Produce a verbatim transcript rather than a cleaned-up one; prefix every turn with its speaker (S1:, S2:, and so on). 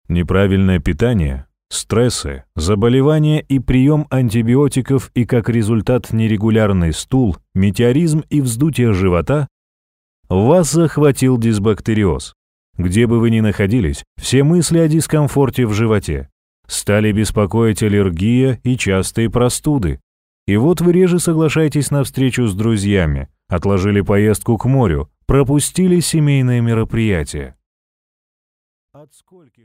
S1: Неправильное питание, стрессы, заболевания и прием антибиотиков и как результат нерегулярный стул, метеоризм и вздутие живота, вас захватил дисбактериоз. Где бы вы ни находились, все мысли о дискомфорте в животе. Стали беспокоить аллергия и частые простуды. И вот вы реже соглашаетесь на встречу с друзьями, отложили поездку к морю, пропустили семейное мероприятие. От скольких